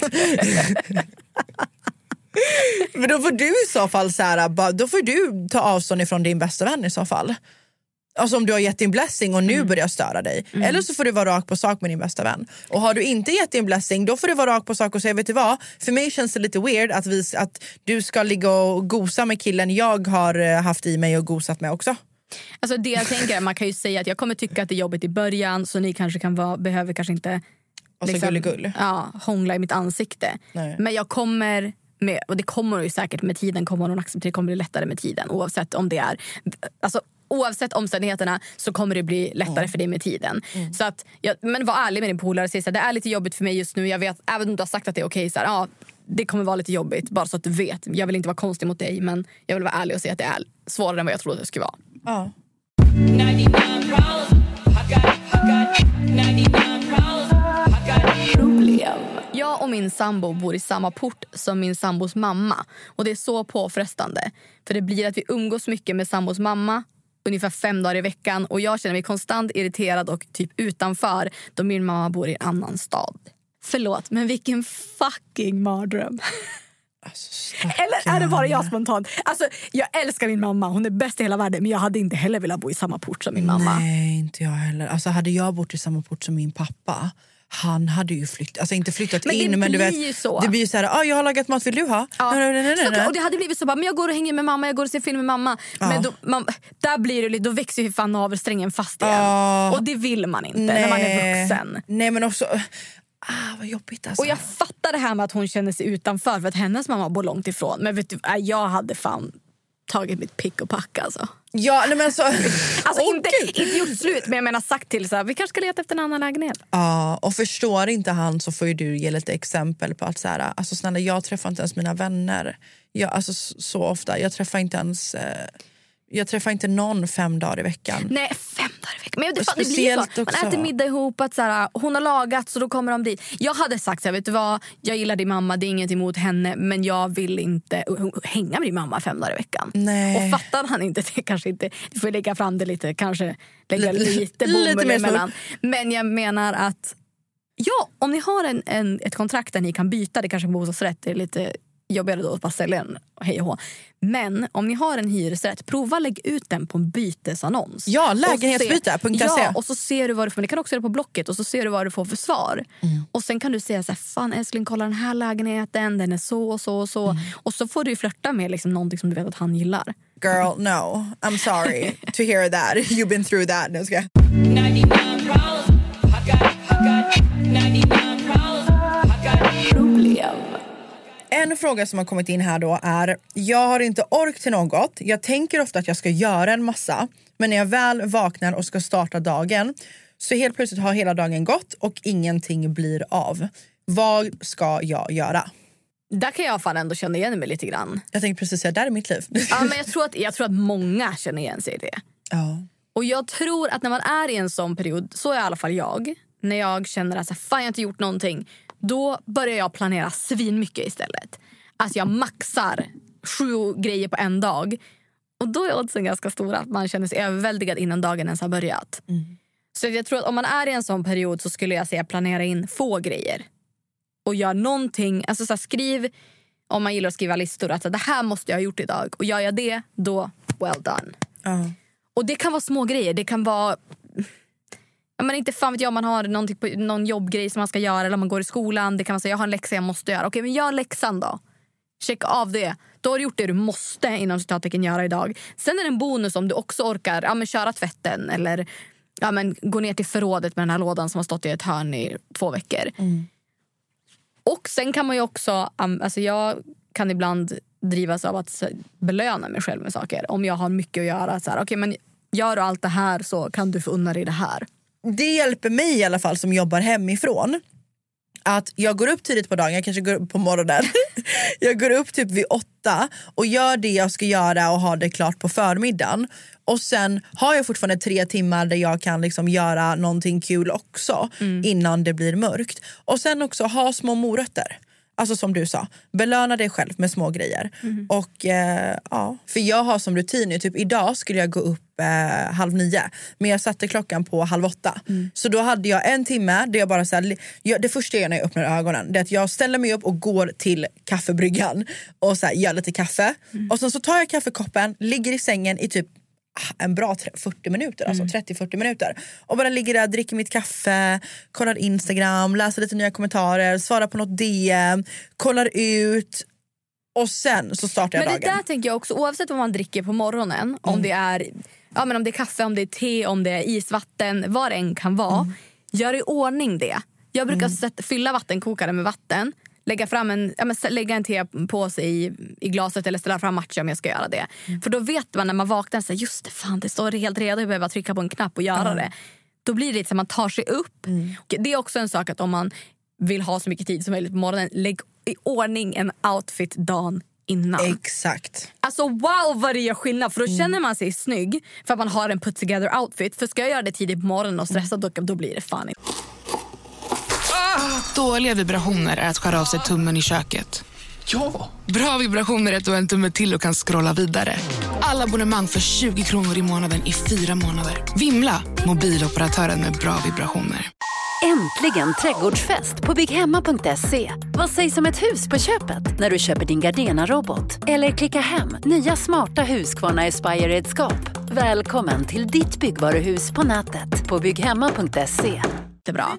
Men då får du i så fall så här, då får du ta avstånd ifrån din bästa vän i så fall. Alltså om du har gett din blessing och nu börjar störa dig. Eller så får du vara rak på sak med din bästa vän. Och har du inte gett din blessing, då får du vara rak på sak och säga, vet du vad? För mig känns det lite weird att du ska ligga och gosa med killen jag har haft i mig och gosat med också. Alltså det jag tänker, man kan ju säga att jag kommer tycka att det är jobbigt i början, så ni kanske behöver kanske inte gullegull. Ja, hångla i mitt ansikte. Nej. Men jag kommer med, och det kommer ju säkert med tiden, kommer hon acceptera, kommer det lättare med tiden, oavsett om det är, alltså oavsett omständigheterna så kommer det bli lättare för dig med tiden. Så att, men var ärlig med din polare, säg så här, det är lite jobbigt för mig just nu, jag vet, även om du har sagt att det är okej, så här, ja, det kommer vara lite jobbigt, bara så att du vet, jag vill inte vara konstig mot dig, men jag vill vara ärlig och säga att det är svårare än vad jag trodde det skulle vara. Ja. Jag och min sambo bor i samma port som min sambos mamma. Och det är så påfrestande. För det blir att vi umgås mycket med sambos mamma ungefär 5 dagar i veckan. Och jag känner mig konstant irriterad och typ utanför då min mamma bor i en annan stad. Förlåt, men vilken fucking mardröm. Alltså, eller är det bara jag spontant? Alltså, jag älskar min mamma, hon är bäst i hela världen. Men jag hade inte heller velat bo i samma port som min mamma. Nej, inte jag heller. Alltså hade jag bott i samma port som min pappa, han hade ju flyttat, alltså inte flyttat men in, men du vet, ju så. Det blir ju så här, jag har lagat mat, vill du ha? Ja. Nej. Och det hade blivit så bara, men jag går och hänger med mamma, jag går och ser film med mamma. Men då, där blir det lite, då växer ju fan navelsträngen fast igen. Och det vill man inte när man är vuxen. Nej, men också vad jobbigt alltså. Och jag fattar det här med att hon känner sig utanför för att hennes mamma bor långt ifrån. Men vet du, jag hade fan tagit mitt pick och pack alltså. Ja, nej, men alltså inte gjort slut, men jag menar sagt till så här, vi kanske ska leta efter en annan lägenhet. Ja, och förstår inte han så får ju du ge lite exempel på att så här, alltså snälla, jag träffar inte ens mina vänner. Alltså så ofta, jag träffar inte någon 5 dagar i veckan. Nej, 5 dagar i veckan. Men det blir så. Man äter middag ihop, att så här, hon har lagat så då kommer de dit. Jag hade sagt så här, vet du vad, jag gillar din mamma, det är inget emot henne, men jag vill inte hänga med din mamma 5 dagar i veckan. Nej. Och fattar han inte det, kanske inte. Du får lägga fram det lite, kanske lägga lite bomull emellan. Men jag menar att om ni har ett kontrakt där ni kan byta, det kanske på bostadsrätt, det är lite jobbigare då att bara sälja den, hej och hå. Men om ni har en hyresrätt, prova lägg ut den på en bytesannons. Ja, lägenhetsbyte.se. Ja, och så ser du vad du får. Men det kan också göra på Blocket. Och så ser du vad du får för svar. Och sen kan du säga så här, fan älskling, kolla den här lägenheten, den är så och så och så. Och så får du flirta med liksom någonting som du vet att han gillar. Girl, no. I'm sorry to hear that. You've been through that. Nu ska jag. En fråga som har kommit in här då är: jag har inte ork till något. Jag tänker ofta att jag ska göra en massa, men när jag väl vaknar och ska starta dagen så helt plötsligt har hela dagen gått och ingenting blir av. Vad ska jag göra? Där kan jag fan ändå känna igen mig lite grann. Jag tänkte precis säga, där är mitt liv. Ja, men jag tror att många känner igen sig i det. Ja. Och jag tror att när man är i en sån period, så är i alla fall jag. När jag känner att fan, jag har inte gjort någonting, då börjar jag planera svinmycket istället. Alltså jag maxar 7 grejer på en dag. Och då är oddsen ganska stora att man känner sig överväldigad innan dagen ens har börjat. Så jag tror att om man är i en sån period så skulle jag säga planera in få grejer. Och gör någonting, alltså så här, skriv, om man gillar att skriva listor, att det här måste jag ha gjort idag. Och gör jag det, då well done. Och det kan vara små grejer, det kan vara... Men inte fan vet jag, man har någon jobbgrej som man ska göra, eller man går i skolan. Det kan man säga, jag har en läxa jag måste göra. Okej, men gör läxan då. Checka av det. Då har du gjort det du måste inom citattecken göra idag. Sen är det en bonus om du också orkar köra tvätten. Eller gå ner till förrådet med den här lådan som har stått i ett hörn i 2 veckor. Och sen kan man ju också, alltså jag kan ibland drivas av att belöna mig själv med saker. Om jag har mycket att göra, så här, okej, men gör du allt det här så kan du få unna dig det här. Det hjälper mig i alla fall som jobbar hemifrån. Att jag går upp tidigt på dagen, jag kanske går upp på morgonen. Jag går upp typ vid 8 och gör det jag ska göra och har det klart på förmiddagen. Och sen har jag fortfarande 3 timmar där jag kan liksom göra någonting kul också innan det blir mörkt. Och sen också ha små morötter. Alltså som du sa, belöna dig själv med små grejer. Och ja, för jag har som rutin nu, typ idag skulle jag gå upp 7:30, men jag satte klockan på 7:30. Så då hade jag 1 timme där jag bara så här, det första jag gör när jag öppnar ögonen, det är att jag ställer mig upp och går till kaffebryggan och så här, gör lite kaffe. Och sen så tar jag kaffekoppen, ligger i sängen i typ en bra 40 minuter, alltså 30-40 minuter. Och bara ligger där, dricker mitt kaffe, kollar Instagram, läser lite nya kommentarer, svarar på något DM, kollar ut och sen så startar jag dagen. Men det där tänker jag också, oavsett vad man dricker på morgonen, om det är om det är kaffe, om det är te, om det är isvatten, vad det än kan vara, gör i ordning det. Jag brukar fylla vattenkokaren med vatten, lägga en tepåse i glaset eller ställa fram matcha om jag ska göra det. För då vet man när man vaknar så här, just det, fan, det står helt redo, jag behöver trycka på en knapp och göra det. Då blir det lite så att man tar sig upp. Och det är också en sak att om man vill ha så mycket tid som möjligt på morgonen, lägg i ordning en outfit dagen innan. Exakt. Alltså wow, vad det gör skillnad. För då känner man sig snygg för att man har en put together outfit. För ska jag göra det tidigt på morgonen och stressa, då blir det fan inte. Dåliga vibrationer är att skära av sig tummen i köket. Ja! Bra vibrationer är att du har en tumme till och kan scrolla vidare. Alla abonnemang för 20 kronor i månaden i 4 månader. Vimla, mobiloperatören med bra vibrationer. Äntligen trädgårdsfest på BigHemma.se. Vad sägs om ett hus på köpet när du köper din Gardena-robot? Eller klicka hem nya smarta Husqvarna Aspire-redskap. Välkommen till ditt byggvaruhus på nätet på BigHemma.se. Det är bra.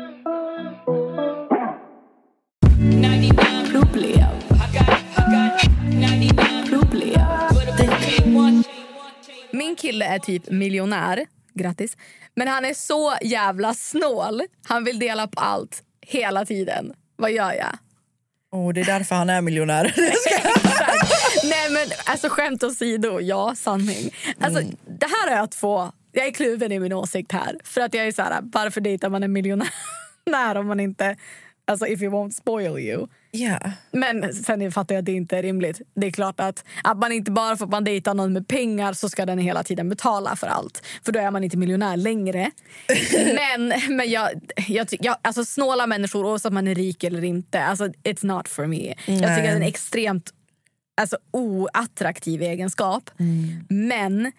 Min kille är typ miljonär, grattis. Men han är så jävla snål. Han vill dela på allt hela tiden. Vad gör jag? Det är därför han är miljonär. Nej men alltså skämt åsido, ja, sanning. Alltså det här är jag är kluven i min åsikt här. För att jag är så här, varför dejtar man en miljonär om man inte, alltså if it won't spoil you. Yeah. Men sen fattar jag att det inte är rimligt. Det är klart att man inte bara för att man dejtar någon med pengar så ska den hela tiden betala för allt. För då är man inte miljonär längre. men jag alltså snåla människor, oavsett om man är rik eller inte, alltså it's not for me. Jag tycker att det är en extremt oattraktiv egenskap. Men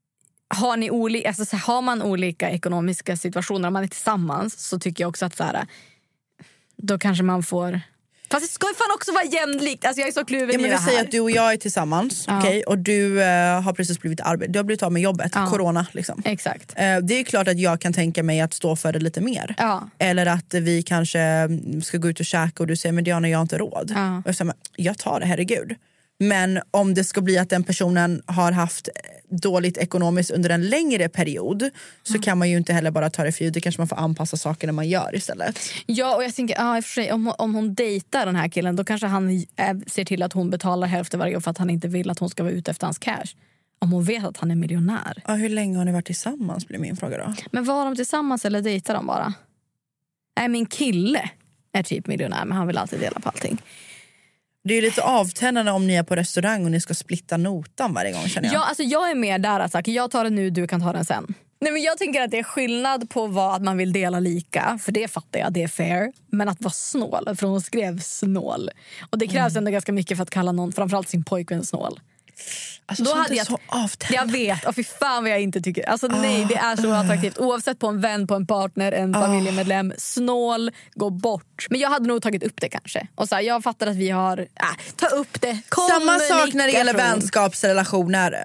har man olika ekonomiska situationer, om man är tillsammans, så tycker jag också att så här, då kanske man får... Fast det ska ju fan också vara jämlikt. Alltså jag är så kluven i det här. Vi säger att du och jag är tillsammans, okay? Och du har precis blivit du har blivit av med jobbet, corona liksom. Exakt. Det är klart att jag kan tänka mig att stå för det lite mer. Eller att vi kanske ska gå ut och käka och du säger, men Diana, jag har inte råd. Och jag säger, jag tar det, herregud. Men om det ska bli att den personen har haft dåligt ekonomiskt under en längre period så kan man ju inte heller bara ta det för givet. Det kanske man får anpassa saker när man gör istället. Ja, och jag tänker, i och för sig, om hon dejtar den här killen, då kanske han ser till att hon betalar hälften varje år för att han inte vill att hon ska vara ute efter hans cash. Om hon vet att han är miljonär. Ja, hur länge har ni varit tillsammans, blir min fråga då. Men var de tillsammans eller dejtar de bara? Nej, min kille är typ miljonär, men han vill alltid dela på allting. Det är ju lite avtändande om ni är på restaurang och ni ska splitta notan varje gång, känner jag. Ja, alltså jag är mer där att jag tar den nu, du kan ta den sen. Nej, men jag tänker att det är skillnad på att man vill dela lika, för det fattar jag, det är fair. Men att vara snål, för hon skrev snål. Och det krävs ändå ganska mycket för att kalla någon, framförallt sin pojkvän, snål. Alltså, då hade jag så jag vet, och fy fan vad jag inte tycker. Alltså nej, det är så attraktivt. Oavsett på en vän, på en partner, en familjemedlem. Snål, gå bort. Men jag hade nog tagit upp det kanske. Och så här, jag fattar att vi har ta upp det. Samma sak när det gäller vänskapsrelationer.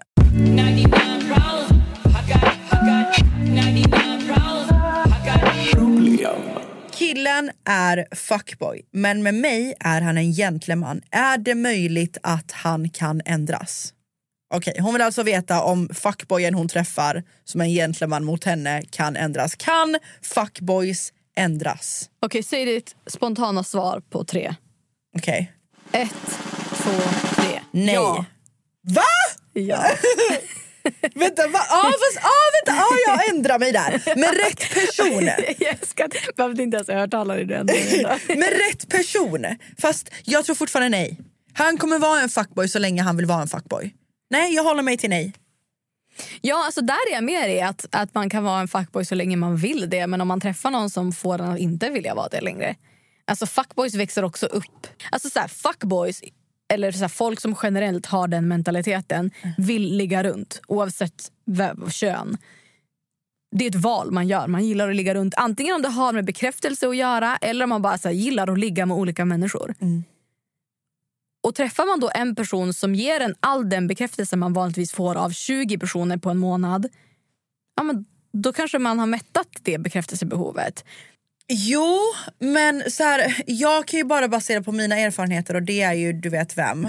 Killen är fuckboy, men med mig är han en gentleman. Är det möjligt att han kan ändras? Okej, hon vill alltså veta om fuckboyen hon träffar som en gentleman mot henne kan ändras. Kan fuckboys ändras? Okej, säg ditt spontana svar på 3. Okej. 1, 2, 3. Nej. Ja. Va? Ja. Vänta, va? Vänta, jag ändrar mig där. Med rätt person. Jag behövde inte ens höra det. Med rätt person. Fast jag tror fortfarande nej. Han kommer vara en fuckboy så länge han vill vara en fuckboy. Nej, jag håller mig till nej. Ja, alltså där är jag med i att man kan vara en fuckboy så länge man vill det. Men om man träffar någon som får en att inte vilja vara det längre. Alltså fuckboys växer också upp. Alltså så här, fuckboys, eller så här, folk som generellt har den mentaliteten, vill ligga runt oavsett kön. Det är ett val man gör. Man gillar att ligga runt. Antingen om det har med bekräftelse att göra, eller om man bara så här, gillar att ligga med olika människor. Och träffar man då en person som ger en all den bekräftelse man vanligtvis får av 20 personer på en månad, ja, men då kanske man har mättat det bekräftelsebehovet. Jo, men så här, jag kan ju bara basera på mina erfarenheter, och det är ju, du vet vem.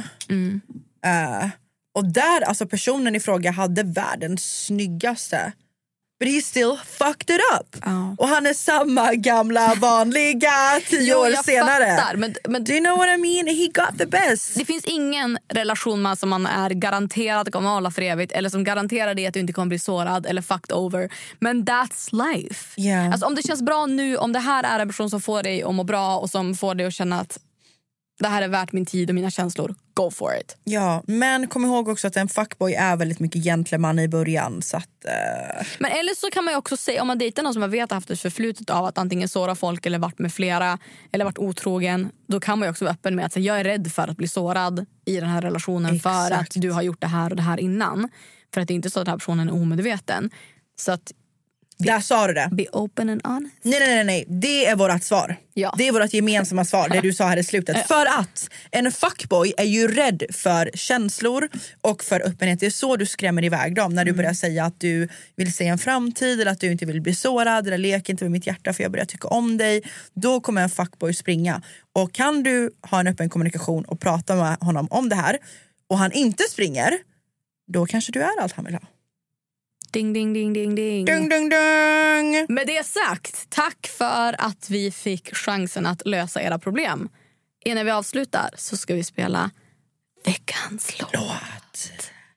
Och där, alltså personen i fråga hade världens snyggaste. But he still fucked it up. Och han är samma gamla vanliga 10 år senare. Fattar, men do you know what I mean? He got the best. Det finns ingen relation som man är garanterad kommer att hålla för evigt, eller som garanterar det att du inte kommer bli sårad eller fucked over. Men that's life. Yeah. Alltså, om det känns bra nu, om det här är en person som får dig att må bra och som får dig att känna att det här är värt min tid och mina känslor, go for it. Ja, men kom ihåg också att en fuckboy är väldigt mycket gentleman i början, så att Men eller så kan man ju också säga, om man dejtar någon som man vet har haft ett förflutet av att antingen såra folk eller varit med flera eller varit otrogen, då kan man ju också vara öppen med att säga, jag är rädd för att bli sårad i den här relationen. Exakt. För att du har gjort det här och det här innan. För att det är inte så att den här personen är omedveten. Så att där sa du det. Be open and honest. Nej. Det är vårt svar. Ja. Det är vårt gemensamma svar, det du sa här i slutet. För att en fuckboy är ju rädd för känslor och för öppenhet. Det är så du skrämmer iväg dem. När du börjar säga att du vill se en framtid, eller att du inte vill bli sårad, eller lek inte med mitt hjärta för jag börjar tycka om dig. Då kommer en fuckboy springa. Och kan du ha en öppen kommunikation och prata med honom om det här, och han inte springer, då kanske du är allt han vill ha. Ding, ding, ding, ding, ding. Dung, dung, dung. Med det sagt, tack för att vi fick chansen att lösa era problem. Innan vi avslutar så ska vi spela veckans låt.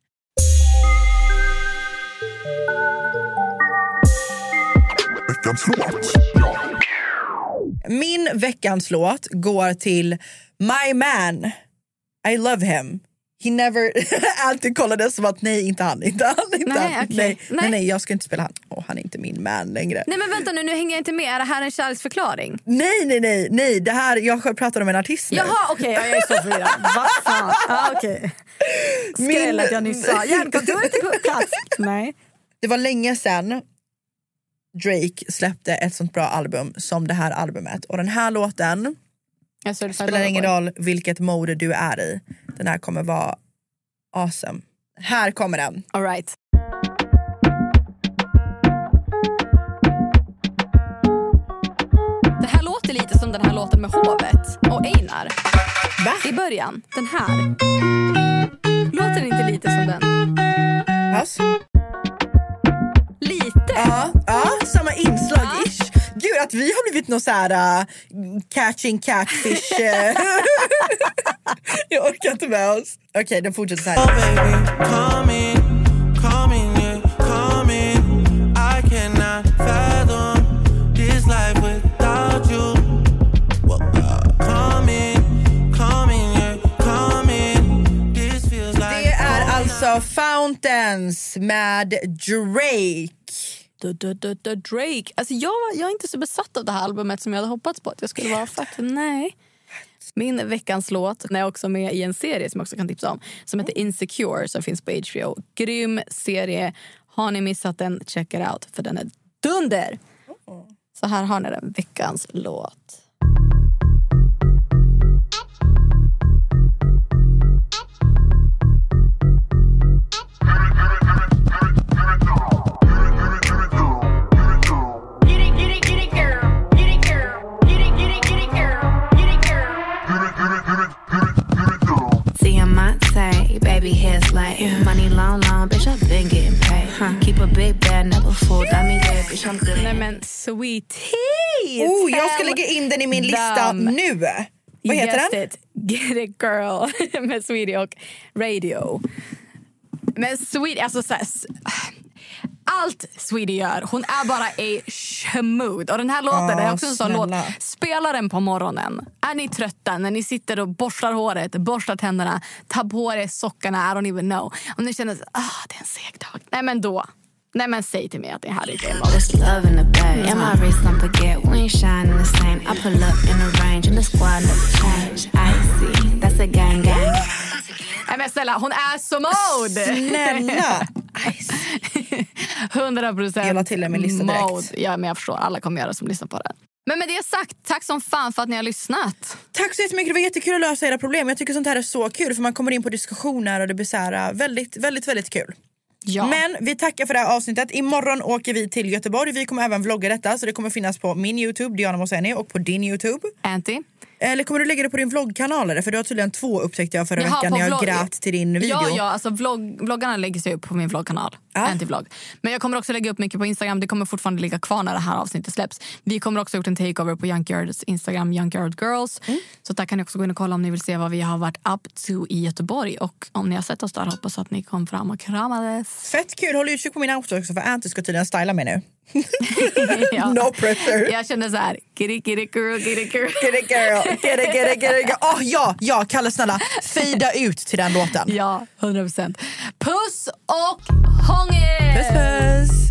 Veckans låt. Min veckans låt går till My Man. I love him. He never alltid kollade som att nej, inte han. Nej, jag ska inte spela han. Han är inte min man längre. Nej, men vänta nu hänger jag inte med. Är det här en kärleksförklaring? Nej, det här, jag pratar om en artist nu. Jaha, okej, jag är så förvirrad. Vad fan? Okej. Skräll att jag nyss sa. Hjärnkontoret är plats. Nej. Det var länge sedan Drake släppte ett sånt bra album som det här albumet. Och den här låten spelar ingen roll vilket mode du är i. Den här kommer vara awesome. Här kommer den. All right. Det här låter lite som den här låten med Hovet och Einar. Va? I början, den här. Låter inte lite som den? House? Lite. Ja, samma inslag-ish. Gud, att vi har blivit någon så här catching catfish. Jag orkar inte med oss. Okej, den fortsätter så här. Oh baby, come in, yeah, come in. I cannot fathom this life without you. Come in, yeah, come in. This feels like det är alltså Fountains med Drake. Drake. Alltså jag är inte så besatt av det här albumet som jag hade hoppats på att jag skulle vara. Nej. Min veckans låt är också med i en serie som jag också kan tipsa om, som heter Insecure, som finns på HBO. Grym serie. Har ni missat den, check it out, för den är dunder. Så här har ni den, veckans låt. Baby hair's like money long, bitch, I've been getting paid. Keep a big bag, never fall. Dummy, yeah, bitch, I'm good. Nej men, sweet tea. Jag ska lägga in den i min lista nu. Vad heter den? Get it girl med Sweetie och Radio. Men Sweetie, alltså så här, allt Sweetie gör, hon är bara a schmood. Och den här låten är också en sån låt. Spela den på morgonen. Är ni trötta när ni sitter och borstar håret, borstar tänderna, tar på er sockarna, I don't even know. Om ni känner att det är en seg dag. Nej men då. Nej men säg till mig att det här är det. There's love in the bag. And my wrist don't forget. We ain't shining the same. I pull up in the range and the squad never change. I see. That's a gang gang. Nej men snälla, hon är så mode. Snälla. 100% jag la till min lista direkt. Mode. Ja, men jag förstår, alla kommer göra som lyssnar på den. Men med det sagt, tack som fan för att ni har lyssnat. Tack så jättemycket, det var jättekul att lösa era problem. Jag tycker sånt här är så kul, för man kommer in på diskussioner och det blir så här väldigt, väldigt, väldigt kul. Ja. Men vi tackar för det här avsnittet. Imorgon åker vi till Göteborg. Vi kommer även vlogga detta, så det kommer finnas på min YouTube, Diana Moseni, och på din YouTube, Anty. Eller kommer du lägga det på din vloggkanal? Eller? För du har tydligen 2 upptäckte jag förra veckan när jag grät till din video. Ja, alltså vloggarna lägger sig upp på min vloggkanal. Anti-vlogg. Men jag kommer också lägga upp mycket på Instagram. Det kommer fortfarande ligga kvar när det här avsnittet släpps. Vi kommer också gjort en takeover på Junkyards Instagram, Junkyard Girls. Så där kan ni också gå in och kolla om ni vill se vad vi har varit up to i Göteborg. Och om ni har sett oss där, hoppas att ni kom fram och kramades. Fett kul, håll utkik på min outfit också, för Anty ska tydligen styla mig nu. Ja. No pressure. Jag känner så här, get it girl, get it girl. Get it girl, get it. Ja, Kalle snälla, fejda ut till den låten. Ja, 100%. Puss och hångel. Puss.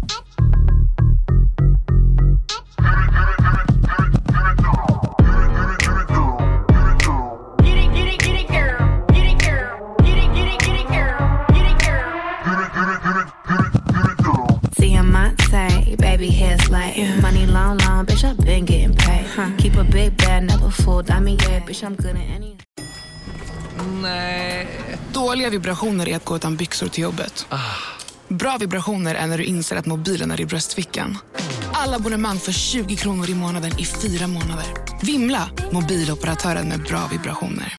Baby hair's like money long, bitch, I've been getting paid. Keep a big bag, never fall. Dummy, yeah, bitch, I'm good at any. Nej. Dåliga vibrationer är att gå utan byxor till jobbet. Bra vibrationer är när du inser att mobilen är i bröstfickan. Alla abonnemang för 20 kronor i månaden i 4 månader. Vimla, mobiloperatören med bra vibrationer.